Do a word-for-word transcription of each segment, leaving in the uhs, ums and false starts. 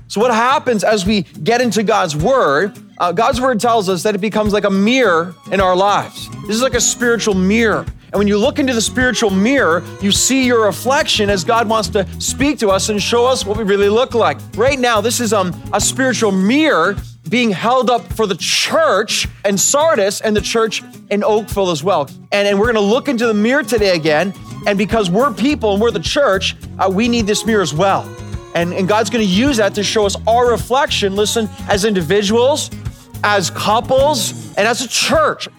So what happens as we get into God's word, uh, God's word tells us that it becomes like a mirror in our lives. This is like a spiritual mirror. And when you look into the spiritual mirror, you see your reflection as God wants to speak to us and show us what we really look like. Right now, this is um, a spiritual mirror being held up for the church in Sardis and the church in Oakville as well. And, and we're gonna look into the mirror today again. And because we're people and we're the church, uh, we need this mirror as well. And, and God's gonna use that to show us our reflection, listen, as individuals, as couples, and as a church.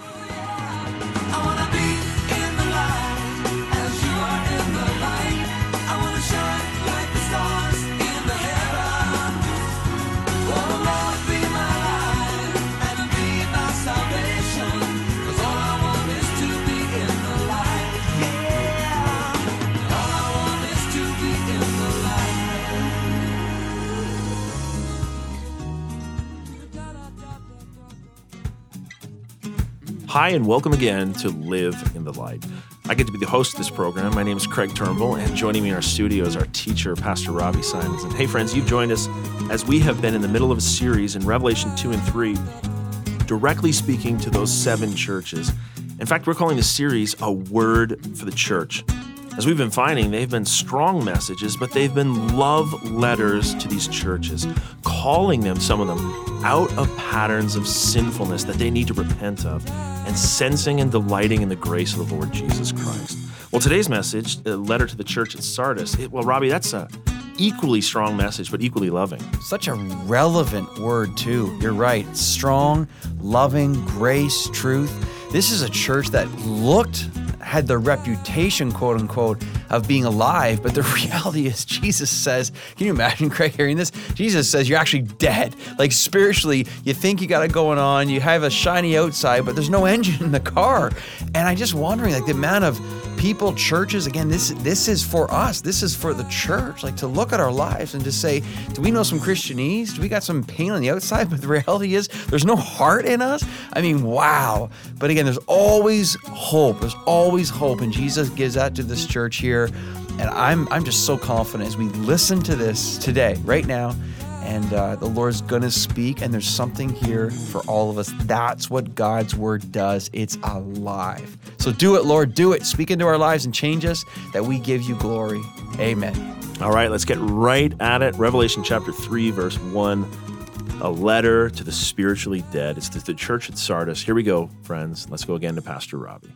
Hi, and welcome again to Live in the Light. I get to be the host of this program. My name is Craig Turnbull, and joining me in our studio is our teacher, Pastor Robbie Simons. And hey, friends, you've joined us as we have been in the middle of a series in Revelation two and three, directly speaking to those seven churches. In fact, we're calling this series A Word for the Church. As we've been finding, they've been strong messages, but they've been love letters to these churches, calling them, some of them, out of patterns of sinfulness that they need to repent of, and sensing and delighting in the grace of the Lord Jesus Christ. Well, today's message, a letter to the church at Sardis, it, well, Robbie, that's a equally strong message, but equally loving. Such a relevant word, too. You're right. Strong, loving, grace, truth. This is a church that looked, had the reputation, quote unquote, of being alive, but the reality is Jesus says, can you imagine, Craig, hearing this? Jesus says you're actually dead. Like spiritually, you think you got it going on, you have a shiny outside, but there's no engine in the car. And I'm just wondering, like the amount of people, churches, again, this this is for us. This is for the church, like to look at our lives and to say, do we know some Christianese? Do we got some pain on the outside? But the reality is there's no heart in us. I mean, wow. But again, there's always hope. There's always hope. And Jesus gives that to this church here. And I'm I'm just so confident as we listen to this today, right now, and uh, the Lord's gonna speak, and there's something here for all of us. That's what God's word does. It's alive. So do it, Lord, do it. Speak into our lives and change us, that we give you glory. Amen. All right, let's get right at it. Revelation chapter three, verse one, a letter to the spiritually dead. It's to the church at Sardis. Here we go, friends. Let's go again to Pastor Robbie.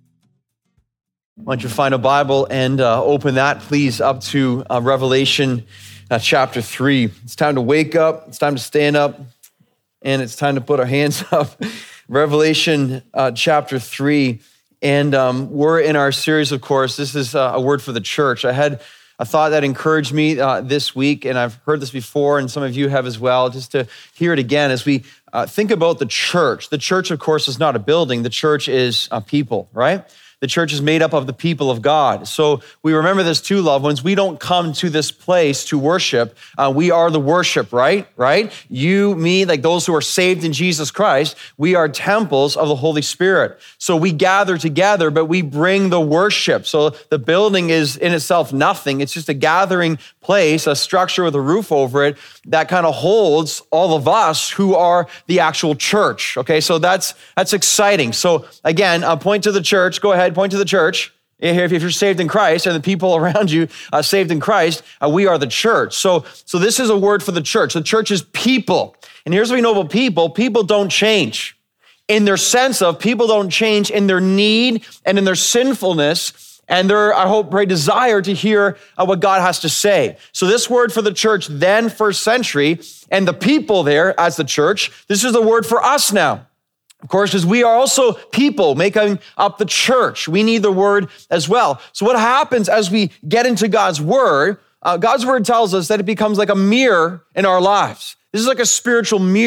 Why don't you find a Bible and uh, open that, please, up to uh, Revelation uh, chapter three. It's time to wake up. It's time to stand up. And it's time to put our hands up. Revelation uh, chapter three. And um, we're in our series, of course. This is uh, a word for the church. I had a thought that encouraged me uh, this week, and I've heard this before, and some of you have as well, just to hear it again as we uh, think about the church. The church, of course, is not a building. The church is a people, right? The church is made up of the people of God. So we remember this too, loved ones. We don't come to this place to worship. Uh, we are the worship, right? Right? You, me, like those who are saved in Jesus Christ, we are temples of the Holy Spirit. So we gather together, but we bring the worship. So the building is in itself nothing. It's just a gathering place, a structure with a roof over it that kind of holds all of us who are the actual church. Okay, so that's that's exciting. So again, uh, point to the church. Go ahead. Point to the church. If you're saved in Christ and the people around you are saved in Christ, uh, we are the church. So, so this is a word for the church. The church is people. And here's what we know about people. People don't change. In their sense of, people don't change in their need and in their sinfulness and their, I hope, pray, desire to hear uh, what God has to say. So this word for the church then, first century, and the people there as the church, this is the word for us now. Of course, because we are also people making up the church. We need the word as well. So what happens as we get into God's word, uh, God's word tells us that it becomes like a mirror in our lives. This is like a spiritual mirror.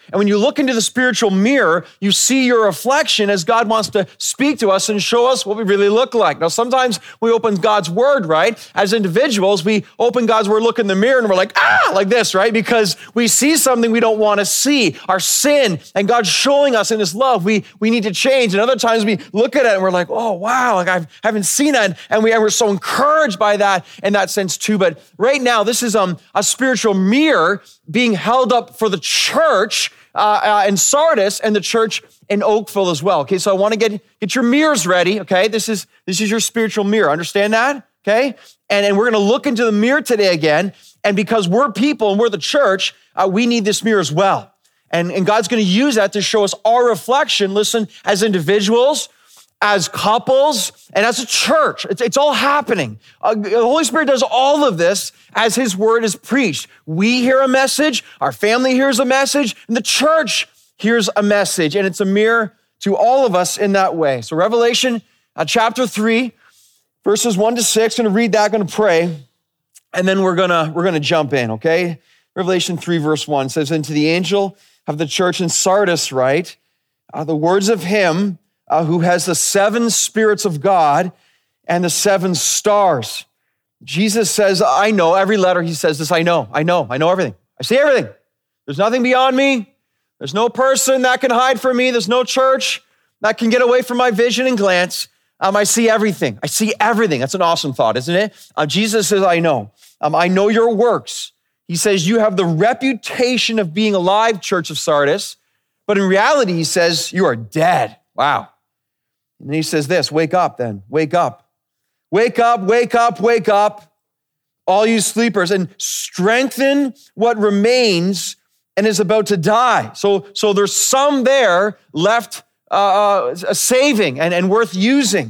And when you look into the spiritual mirror, you see your reflection as God wants to speak to us and show us what we really look like. Now, sometimes we open God's word, right? As individuals, we open God's word, look in the mirror, and we're like, ah, like this, right? Because we see something we don't want to see, our sin, and God's showing us in his love, we, we need to change. And other times we look at it and we're like, oh, wow, like I haven't seen that. And, we, and we're so encouraged by that in that sense too. But right now, this is um, a spiritual mirror being held up for the church uh, uh, in Sardis and the church in Oakville as well. Okay, so I want to get, get your mirrors ready, okay? This is, this is your spiritual mirror. Understand that? Okay? And, and we're going to look into the mirror today again. And because we're people and we're the church, uh, we need this mirror as well. And, and God's going to use that to show us our reflection, listen, as individuals, as couples, and as a church. It's, it's all happening. Uh, the Holy Spirit does all of this as his word is preached. We hear a message, our family hears a message, and the church hears a message. And it's a mirror to all of us in that way. So Revelation uh, chapter three, verses one to six, gonna read that, gonna pray, and then we're gonna, we're gonna jump in, okay? Revelation three, verse one says, "And to the angel of the church in Sardis write, uh, the words of him Uh, who has the seven spirits of God and the seven stars." Jesus says, I know, every letter he says this, I know, I know, I know everything. I see everything. There's nothing beyond me. There's no person that can hide from me. There's no church that can get away from my vision and glance. Um, I see everything. I see everything. That's an awesome thought, isn't it? Uh, Jesus says, I know. Um, I know your works. He says, you have the reputation of being alive, Church of Sardis, but in reality, he says, you are dead. Wow. And he says this, wake up then, wake up. Wake up, wake up, wake up, all you sleepers, and strengthen what remains and is about to die. So, so there's some there left uh, uh, saving and, and worth using.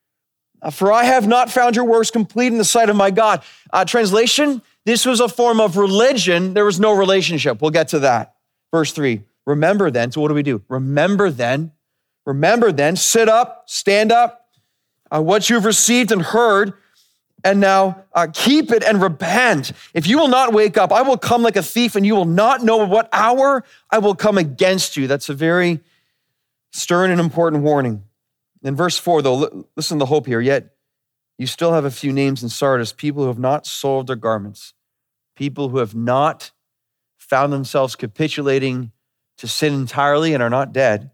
Uh, For I have not found your works complete in the sight of my God. Uh, translation, this was a form of religion. There was no relationship. We'll get to that. Verse three, remember then, so what do we do? Remember then, Remember then, sit up, stand up, uh, what you've received and heard, and now uh, keep it and repent. If you will not wake up, I will come like a thief, and you will not know what hour I will come against you. That's a very stern and important warning. In verse four, though, listen to the hope here. Yet you still have a few names in Sardis, people who have not soiled their garments, people who have not found themselves capitulating to sin entirely and are not dead.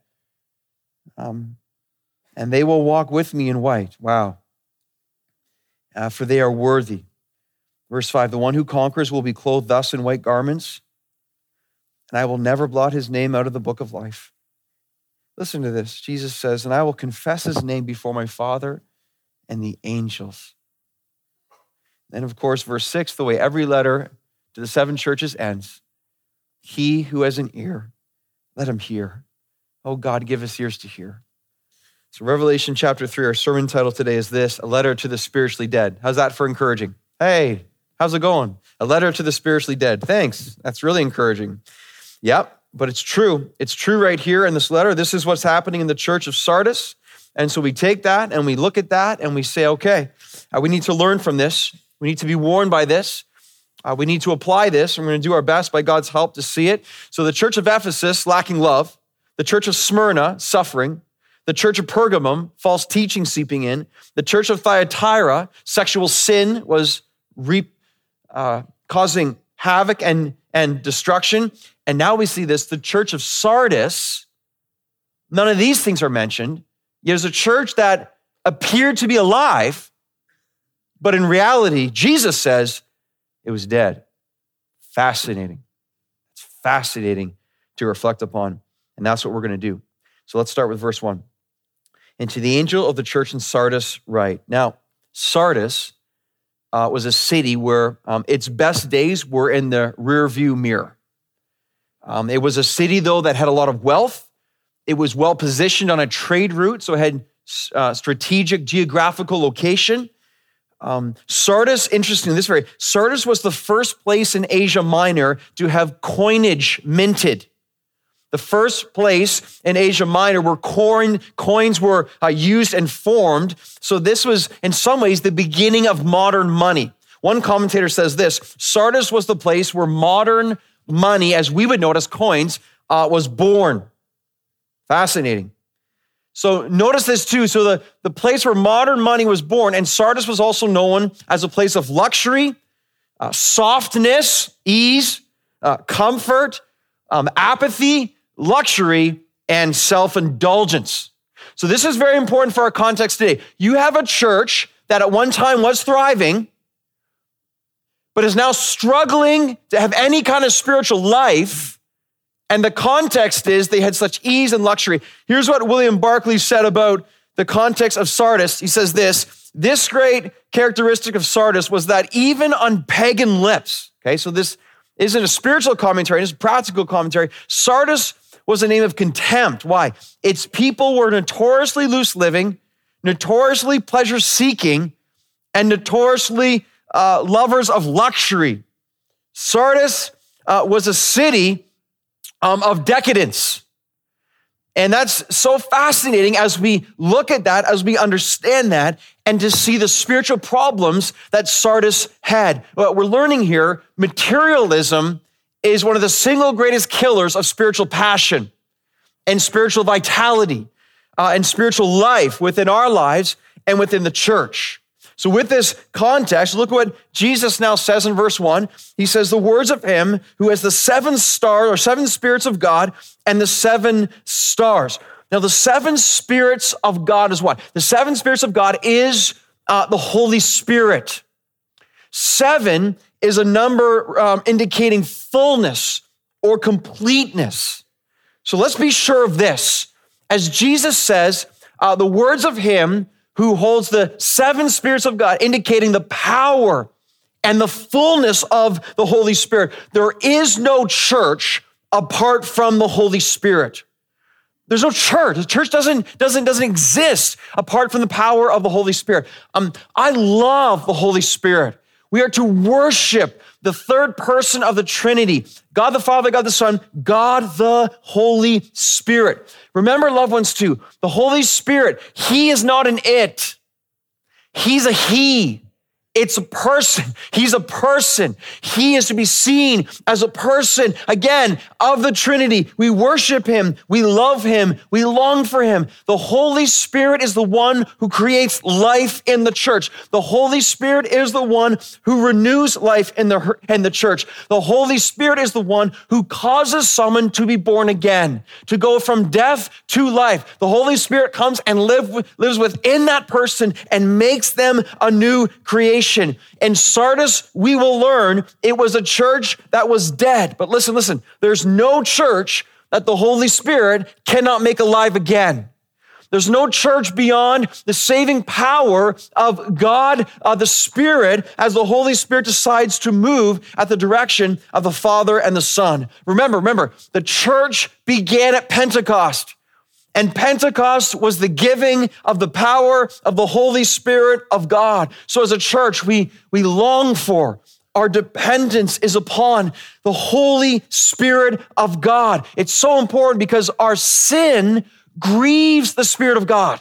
Um, and they will walk with me in white. Wow. Uh, for they are worthy. Verse five, the one who conquers will be clothed thus in white garments, and I will never blot his name out of the book of life. Listen to this. Jesus says, and I will confess his name before my Father and the angels. And of course, verse six, the way every letter to the seven churches ends, he who has an ear, let him hear. Oh God, give us ears to hear. So Revelation chapter three, our sermon title today is this, a letter to the spiritually dead. How's that for encouraging? Hey, how's it going? A letter to the spiritually dead. Thanks, that's really encouraging. Yep, but it's true. It's true right here in this letter. This is what's happening in the church of Sardis. And so we take that and we look at that and we say, okay, uh, we need to learn from this. We need to be warned by this. Uh, we need to apply this. And we're gonna do our best by God's help to see it. So the church of Ephesus, lacking love. The church of Smyrna, suffering. The church of Pergamum, false teaching seeping in. The church of Thyatira, sexual sin was re, uh, causing havoc and, and destruction. And now we see this, the church of Sardis, none of these things are mentioned. Yet it's a church that appeared to be alive, but in reality, Jesus says it was dead. Fascinating. It's fascinating to reflect upon. And that's what we're going to do. So let's start with verse one. And to the angel of the church in Sardis write. Now, Sardis uh, was a city where um, its best days were in the rear view mirror. Um, it was a city, though, that had a lot of wealth. It was well positioned on a trade route, so it had uh, strategic geographical location. Um, Sardis, interesting, this very, Sardis was the first place in Asia Minor to have coinage minted. The first place in Asia Minor where coin, coins were uh, used and formed. So this was, in some ways, the beginning of modern money. One commentator says this, Sardis was the place where modern money, as we would know it as coins, uh, was born. Fascinating. So notice this too. So the, the place where modern money was born, and Sardis was also known as a place of luxury, uh, softness, ease, uh, comfort, um, apathy, luxury, and self-indulgence. So this is very important for our context today. You have a church that at one time was thriving, but is now struggling to have any kind of spiritual life. And the context is they had such ease and luxury. Here's what William Barclay said about the context of Sardis. He says this, this great characteristic of Sardis was that even on pagan lips, okay, so this isn't a spiritual commentary, it's a practical commentary. Sardis was a name of contempt. Why? Its people were notoriously loose living, notoriously pleasure seeking, and notoriously uh, lovers of luxury. Sardis uh, was a city um, of decadence. And that's so fascinating as we look at that, as we understand that, and to see the spiritual problems that Sardis had. What we're learning here, materialism is one of the single greatest killers of spiritual passion and spiritual vitality uh, and spiritual life within our lives and within the church. So with this context, look what Jesus now says in verse one. He says, the words of him who has the seven stars or seven spirits of God and the seven stars. Now the seven spirits of God is what? The seven spirits of God is uh, the Holy Spirit. Seven is a number um, indicating fullness or completeness. So let's be sure of this. As Jesus says, uh, the words of him who holds the seven spirits of God, indicating the power and the fullness of the Holy Spirit. There is no church apart from the Holy Spirit. There's no church. The church doesn't, doesn't, doesn't exist apart from the power of the Holy Spirit. Um, I love the Holy Spirit. We are to worship the third person of the Trinity, God the Father, God the Son, God the Holy Spirit. Remember, loved ones, too, the Holy Spirit, he is not an it. He's a he. It's a person. He's a person. He is to be seen as a person, again, of the Trinity. We worship him. We love him. We long for him. The Holy Spirit is the one who creates life in the church. The Holy Spirit is the one who renews life in the, in the church. The Holy Spirit is the one who causes someone to be born again, to go from death to life. The Holy Spirit comes and live, lives within that person and makes them a new creation. In Sardis, we will learn it was a church that was dead. But listen, listen, there's no church that the Holy Spirit cannot make alive again. There's no church beyond the saving power of God, uh, the Spirit, as the Holy Spirit decides to move at the direction of the Father and the Son. Remember, remember, the church began at Pentecost. And Pentecost was the giving of the power of the Holy Spirit of God. So as a church, we, we long for, our dependence is upon the Holy Spirit of God. It's so important because our sin grieves the Spirit of God.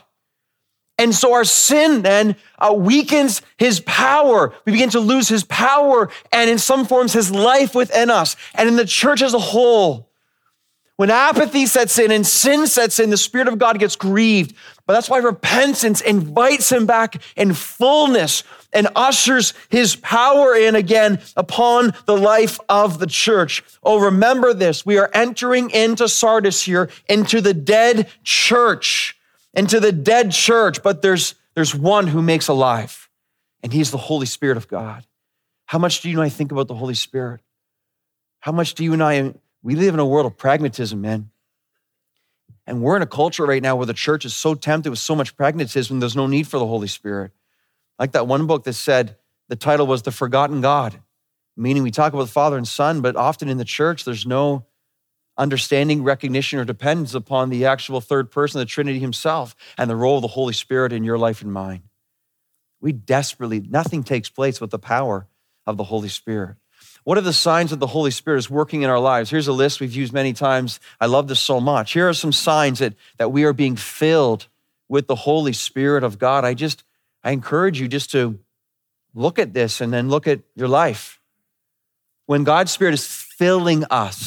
And so our sin then uh, weakens his power. We begin to lose his power and in some forms his life within us and in the church as a whole. When apathy sets in and sin sets in, the Spirit of God gets grieved. But that's why repentance invites him back in fullness and ushers his power in again upon the life of the church. Oh, remember this. We are entering into Sardis here, into the dead church, into the dead church. But there's, there's one who makes alive, and he's the Holy Spirit of God. How much do you and I think about the Holy Spirit? How much do you and I... We live in a world of pragmatism, man. And we're in a culture right now where the church is so tempted with so much pragmatism, there's no need for the Holy Spirit. Like that one book that said, the title was The Forgotten God, meaning we talk about the Father and Son, but often in the church, there's no understanding, recognition, or dependence upon the actual third person of the Trinity himself and the role of the Holy Spirit in your life and mine. We desperately, nothing takes place with the power of the Holy Spirit. What are the signs that the Holy Spirit is working in our lives? Here's a list we've used many times. I love this so much. Here are some signs that, that we are being filled with the Holy Spirit of God. I just, I encourage you just to look at this and then look at your life. When God's Spirit is filling us,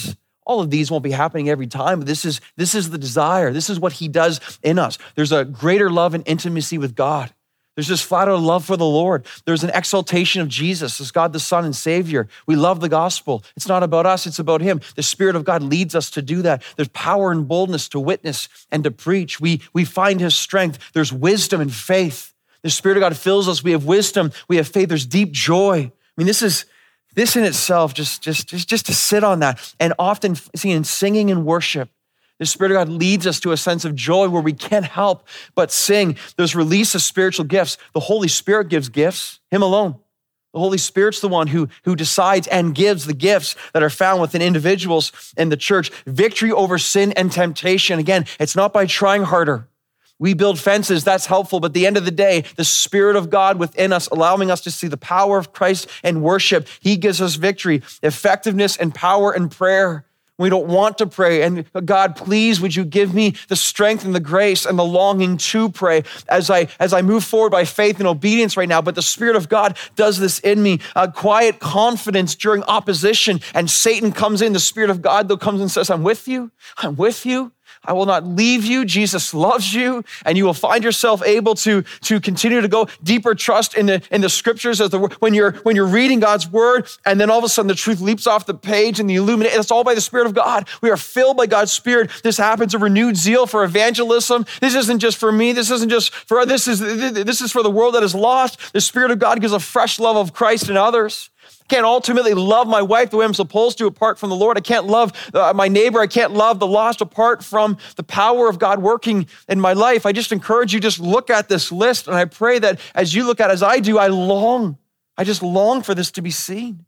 All of these won't be happening every time, but this is, this is the desire. This is what he does in us. There's a greater love and intimacy with God. There's this flat out love for the Lord. There's an exaltation of Jesus as God the Son and Savior. We love the gospel. It's not about us, it's about him. The Spirit of God leads us to do that. There's power and boldness to witness and to preach. We, we find his strength. There's wisdom and faith. The Spirit of God fills us. We have wisdom. We have faith. There's deep joy. I mean, this is this in itself, just, just, just, just to sit on that. And often, see, in singing and worship, the Spirit of God leads us to a sense of joy where we can't help but sing. There's release of spiritual gifts. The Holy Spirit gives gifts, him alone. The Holy Spirit's the one who, who decides and gives the gifts that are found within individuals in the church. Victory over sin and temptation. Again, it's not by trying harder. We build fences, that's helpful, but at the end of the day, the Spirit of God within us, allowing us to see the power of Christ and worship, he gives us victory, effectiveness and power in prayer. We don't want to pray. And God, please, would you give me the strength and the grace and the longing to pray as I as I move forward by faith and obedience right now. But the Spirit of God does this in me. A quiet confidence during opposition, and Satan comes in. The Spirit of God, though, comes and says, I'm with you. I'm with you. I will not leave you. Jesus loves you. And you will find yourself able to, to continue to go deeper trust in the, in the scriptures as the, when you're, when you're reading God's word, and then all of a sudden the truth leaps off the page and the illuminate. It's all by the Spirit of God. We are filled by God's Spirit. This happens, a renewed zeal for evangelism. This isn't just for me. This isn't just for, this is, this is for the world that is lost. The Spirit of God gives a fresh love of Christ and others. I can't ultimately love my wife the way I'm supposed to apart from the Lord. I can't love uh, my neighbor. I can't love the lost apart from the power of God working in my life. I just encourage you, just look at this list. And I pray that as you look at it, as I do, I long, I just long for this to be seen.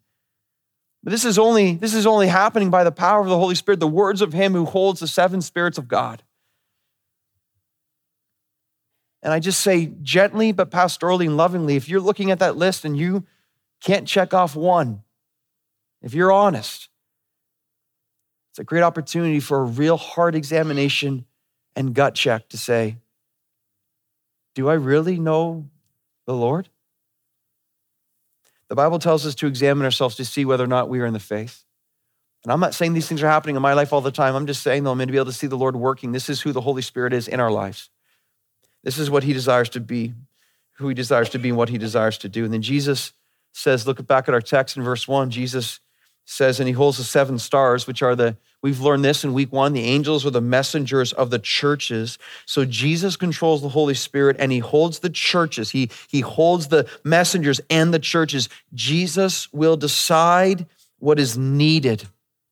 But this is only, this is only happening by the power of the Holy Spirit, the words of him who holds the seven spirits of God. And I just say gently, but pastorally and lovingly, if you're looking at that list and you can't check off one, if you're honest, it's a great opportunity for a real hard examination and gut check to say, do I really know the Lord? The Bible tells us to examine ourselves to see whether or not we are in the faith. And I'm not saying these things are happening in my life all the time. I'm just saying, though, I'm going to be able to see the Lord working. This is who the Holy Spirit is in our lives. This is what he desires to be, who he desires to be, and what he desires to do. And then Jesus says, look back at our text in verse one, Jesus says, and he holds the seven stars, which are the, we've learned this in week one, the angels are the messengers of the churches. So Jesus controls the Holy Spirit and he holds the churches. He, he holds the messengers and the churches. Jesus will decide what is needed.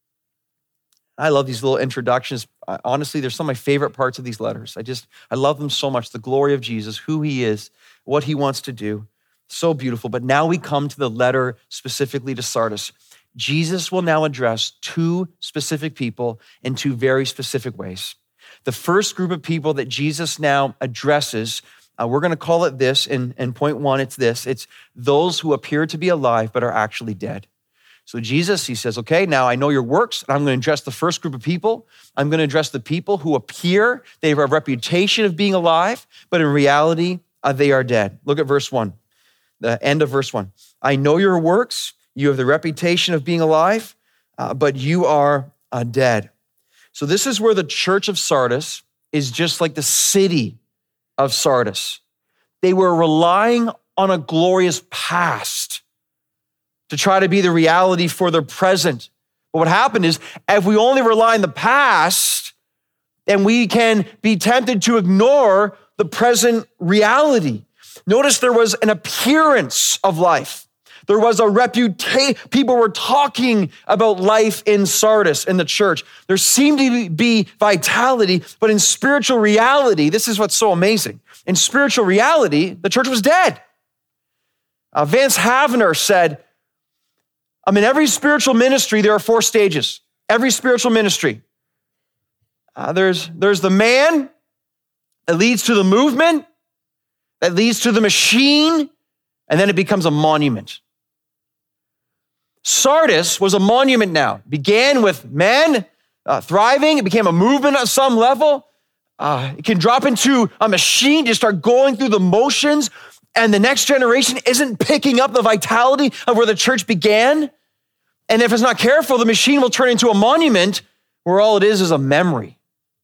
I love these little introductions. Honestly, they're some of my favorite parts of these letters. I just, I love them so much. The glory of Jesus, who he is, what he wants to do. So beautiful. But now we come to the letter specifically to Sardis. Jesus will now address two specific people in two very specific ways. The first group of people that Jesus now addresses, uh, we're going to call it this in, in point one, it's this. It's those who appear to be alive but are actually dead. So Jesus, he says, okay, now I know your works, and I'm going to address the first group of people. I'm going to address the people who appear, they have a reputation of being alive, but in reality, uh, they are dead. Look at verse one. The end of verse one. I know your works. You have the reputation of being alive, uh, but you are uh, dead. So this is where the church of Sardis is just like the city of Sardis. They were relying on a glorious past to try to be the reality for their present. But what happened is, if we only rely on the past, then we can be tempted to ignore the present reality. Notice there was an appearance of life. There was a reputation. People were talking about life in Sardis, in the church. There seemed to be vitality, but in spiritual reality, this is what's so amazing. In spiritual reality, the church was dead. Uh, Vance Havner said, I mean, every spiritual ministry, there are four stages. Every spiritual ministry. Uh, there's, there's the man that leads to the movement, that leads to the machine, and then it becomes a monument. Sardis was a monument now. It began with men uh, thriving. It became a movement at some level. Uh, it can drop into a machine, just start going through the motions, and the next generation isn't picking up the vitality of where the church began. And if it's not careful, the machine will turn into a monument where all it is is a memory.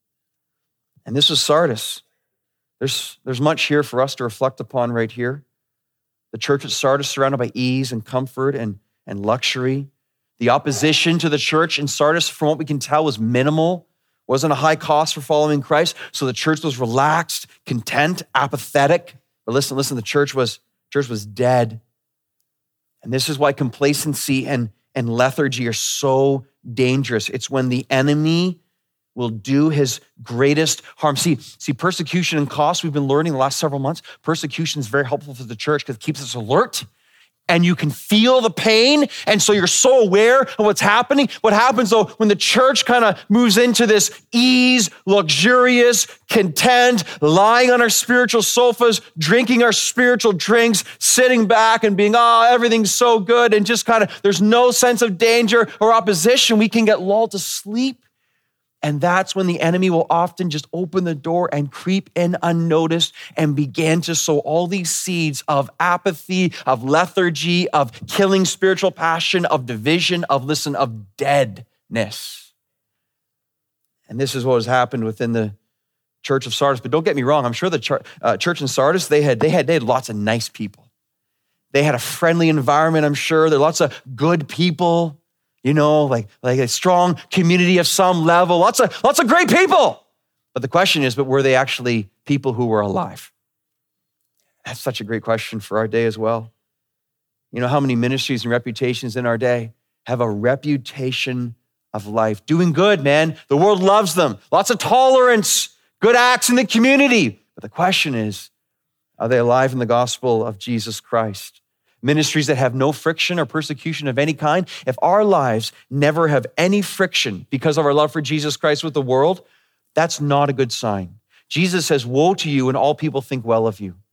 And this is Sardis. There's, there's much here for us to reflect upon right here. The church at Sardis surrounded by ease and comfort and, and luxury. The opposition to the church in Sardis, from what we can tell, was minimal. Wasn't a high cost for following Christ. So the church was relaxed, content, apathetic. But listen, listen, the church was, church was dead. And this is why complacency and, and lethargy are so dangerous. It's when the enemy will do his greatest harm. See, see, persecution and cost, we've been learning the last several months, persecution is very helpful for the church because it keeps us alert and you can feel the pain. And so you're so aware of what's happening. What happens though, when the church kind of moves into this ease, luxurious, content, lying on our spiritual sofas, drinking our spiritual drinks, sitting back and being, oh, everything's so good. And just kind of, there's no sense of danger or opposition. We can get lulled to sleep. And that's when the enemy will often just open the door and creep in unnoticed and begin to sow all these seeds of apathy, of lethargy, of killing spiritual passion, of division, of, listen, of deadness. And this is what has happened within the church of Sardis. But don't get me wrong, I'm sure the church, uh, church in Sardis, they had, they, had, they had lots of nice people. They had a friendly environment, I'm sure. There are lots of good people. You know, like, like a strong community of some level, lots of, lots of great people. But the question is, but were they actually people who were alive? That's such a great question for our day as well. You know how many ministries and reputations in our day have a reputation of life, doing good, man. The world loves them. Lots of tolerance, good acts in the community. But the question is, are they alive in the gospel of Jesus Christ? Ministries that have no friction or persecution of any kind, if our lives never have any friction because of our love for Jesus Christ with the world, that's not a good sign. Jesus says, woe to you when all people think well of you.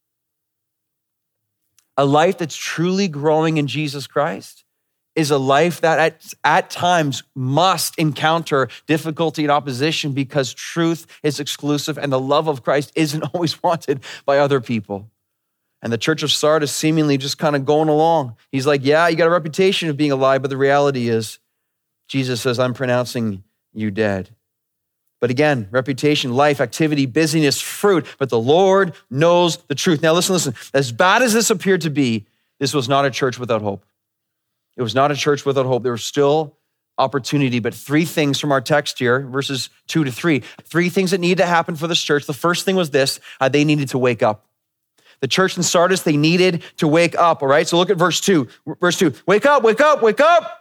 A life that's truly growing in Jesus Christ is a life that at, at times must encounter difficulty and opposition because truth is exclusive and the love of Christ isn't always wanted by other people. And the church of Sardis seemingly just kind of going along. He's like, yeah, you got a reputation of being alive, but the reality is, Jesus says, I'm pronouncing you dead. But again, reputation, life, activity, busyness, fruit, but the Lord knows the truth. Now listen, listen, as bad as this appeared to be, this was not a church without hope. It was not a church without hope. There was still opportunity, but three things from our text here, verses two to three, three things that needed to happen for this church. The first thing was this, uh, they needed to wake up. The church in Sardis, they needed to wake up, all right? So look at verse two. Verse two, wake up, wake up, wake up.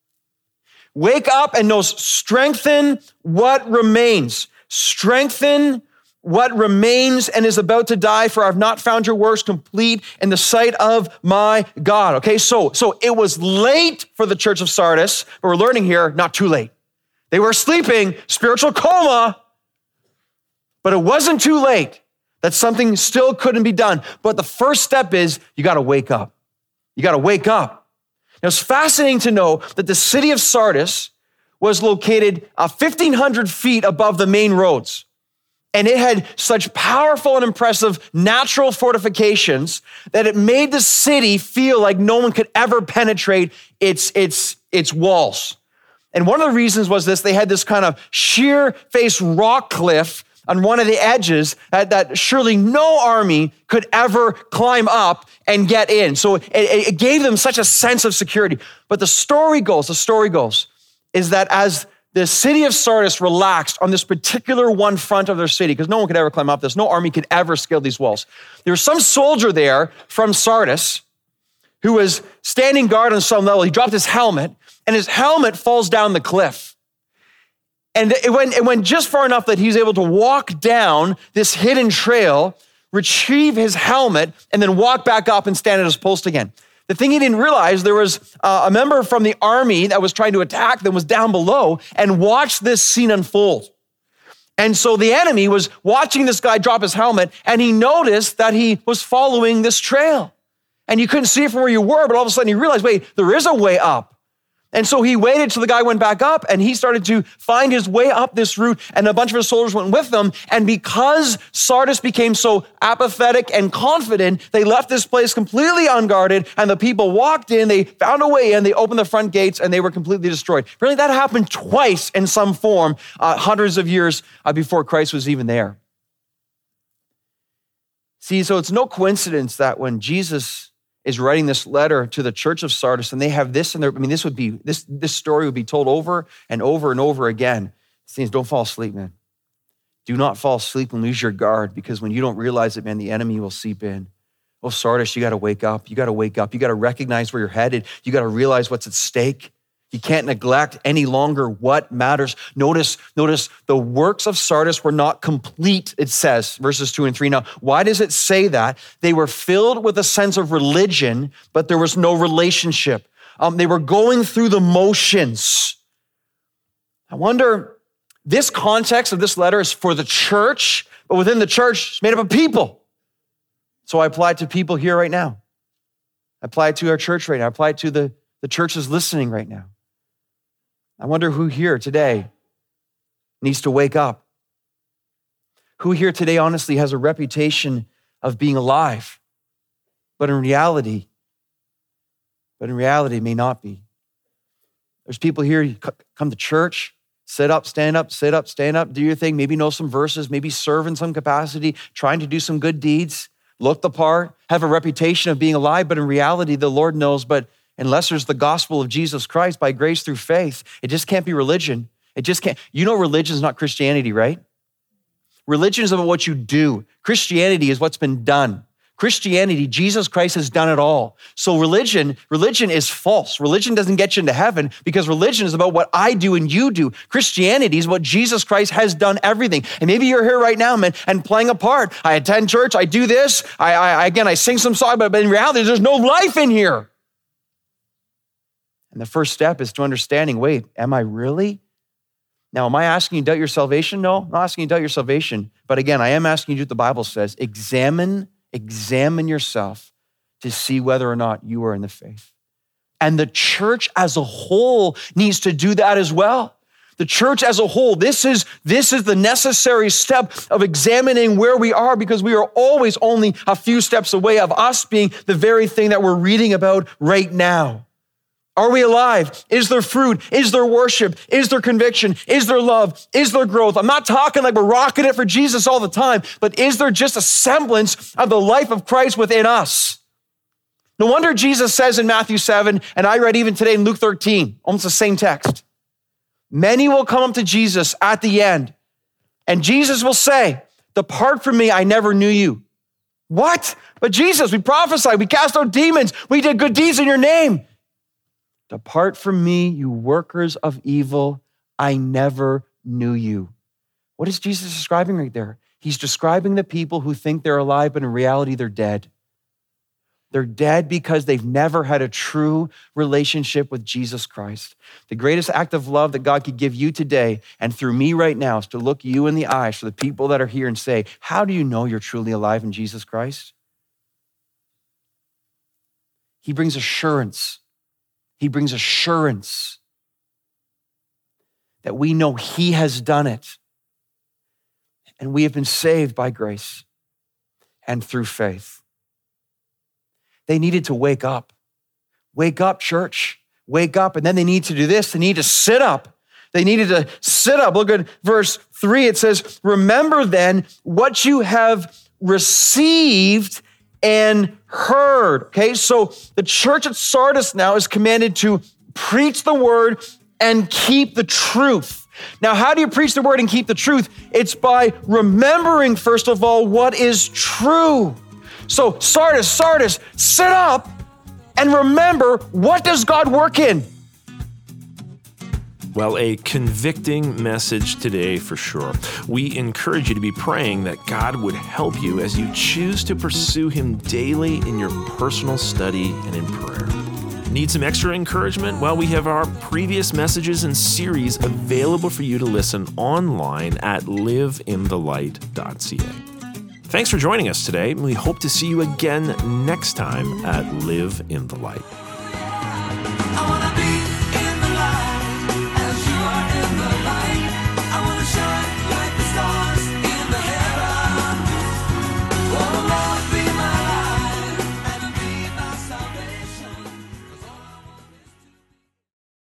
Wake up and know, strengthen what remains. Strengthen what remains and is about to die, for I've not found your works complete in the sight of my God. Okay, so, so it was late for the church of Sardis, but we're learning here, not too late. They were sleeping, spiritual coma, but it wasn't too late. That something still couldn't be done. But the first step is you got to wake up. You got to wake up. Now, it's fascinating to know that the city of Sardis was located uh, fifteen hundred feet above the main roads. And it had such powerful and impressive natural fortifications that it made the city feel like no one could ever penetrate its, its, its walls. And one of the reasons was this, they had this kind of sheer face rock cliff on one of the edges that, that surely no army could ever climb up and get in. So it, it gave them such a sense of security. But the story goes, the story goes, is that as the city of Sardis relaxed on this particular one front of their city, because no one could ever climb up this, no army could ever scale these walls. There was some soldier there from Sardis who was standing guard on some level. He dropped his helmet, and his helmet falls down the cliff. And it went, it went just far enough that he was able to walk down this hidden trail, retrieve his helmet, and then walk back up and stand at his post again. The thing he didn't realize, there was uh, a member from the army that was trying to attack them was down below and watched this scene unfold. And so the enemy was watching this guy drop his helmet, and he noticed that he was following this trail. And you couldn't see it from where you were, but all of a sudden you realized, wait, there is a way up. And so he waited till the guy went back up, and he started to find his way up this route, and a bunch of his soldiers went with them. And because Sardis became so apathetic and confident, they left this place completely unguarded, and the people walked in, they found a way in, they opened the front gates, and they were completely destroyed. Really, that happened twice in some form, uh, hundreds of years uh, before Christ was even there. See, so it's no coincidence that when Jesus is writing this letter to the church of Sardis, and they have this in their, I mean, this would be, this, this story would be told over and over and over again. It means don't fall asleep, man. Do not fall asleep and lose your guard, because when you don't realize it, man, the enemy will seep in. Oh, Sardis, you got to wake up. You got to wake up. You got to recognize where you're headed. You got to realize what's at stake. You can't neglect any longer what matters. Notice, notice the works of Sardis were not complete, it says, verses two and three. Now, why does it say that? They were filled with a sense of religion, but there was no relationship. Um, they were going through the motions. I wonder, this context of this letter is for the church, but within the church, it's made up of people. So I apply it to people here right now. I apply it to our church right now. I apply it to the, the churches listening right now. I wonder who here today needs to wake up. Who here today honestly has a reputation of being alive, but in reality, but in reality may not be. There's people here, you come to church, sit up, stand up, sit up, stand up, do your thing, maybe know some verses, maybe serve in some capacity, trying to do some good deeds, look the part, have a reputation of being alive, but in reality, the Lord knows, but unless there's the gospel of Jesus Christ by grace through faith, it just can't be religion. It just can't. You know, religion is not Christianity, right? Religion is about what you do. Christianity is what's been done. Christianity, Jesus Christ has done it all. So religion, religion is false. Religion doesn't get you into heaven, because religion is about what I do and you do. Christianity is what Jesus Christ has done everything. And maybe you're here right now, man, and playing a part. I attend church, I do this, I, I again, I sing some song, but in reality, there's no life in here. And the first step is to understanding, wait, am I really? Now, am I asking you to doubt your salvation? No, I'm not asking you to doubt your salvation. But again, I am asking you to do what the Bible says. Examine, examine yourself to see whether or not you are in the faith. And the church as a whole needs to do that as well. The church as a whole, this is, this is the necessary step of examining where we are, because we are always only a few steps away of us being the very thing that we're reading about right now. Are we alive? Is there fruit? Is there worship? Is there conviction? Is there love? Is there growth? I'm not talking like we're rocking it for Jesus all the time, but is there just a semblance of the life of Christ within us? No wonder Jesus says in Matthew seven, and I read even today in Luke thirteen, almost the same text. Many will come up to Jesus at the end, and Jesus will say, "Depart from me, I never knew you." What? But Jesus, we prophesied, we cast out demons, we did good deeds in your name. Depart from me, you workers of evil. I never knew you. What is Jesus describing right there? He's describing the people who think they're alive, but in reality, they're dead. They're dead because they've never had a true relationship with Jesus Christ. The greatest act of love that God could give you today, and through me right now, is to look you in the eyes for the people that are here and say, how do you know you're truly alive in Jesus Christ? He brings assurance. He brings assurance that we know he has done it. And we have been saved by grace and through faith. They needed to wake up. Wake up, church. Wake up. And then they need to do this. They need to sit up. They needed to sit up. Look at verse three. It says, remember then what you have received and heard. Okay, so the church at Sardis now is commanded to preach the word and keep the truth. Now, how do you preach the word and keep the truth? It's by remembering, first of all, what is true. So Sardis, Sardis, sit up and remember, what does God work in? Well, a convicting message today for sure. We encourage you to be praying that God would help you as you choose to pursue him daily in your personal study and in prayer. Need some extra encouragement? Well, we have our previous messages and series available for you to listen online at live in the light dot c a. Thanks for joining us today. We hope to see you again next time at Live in the Light.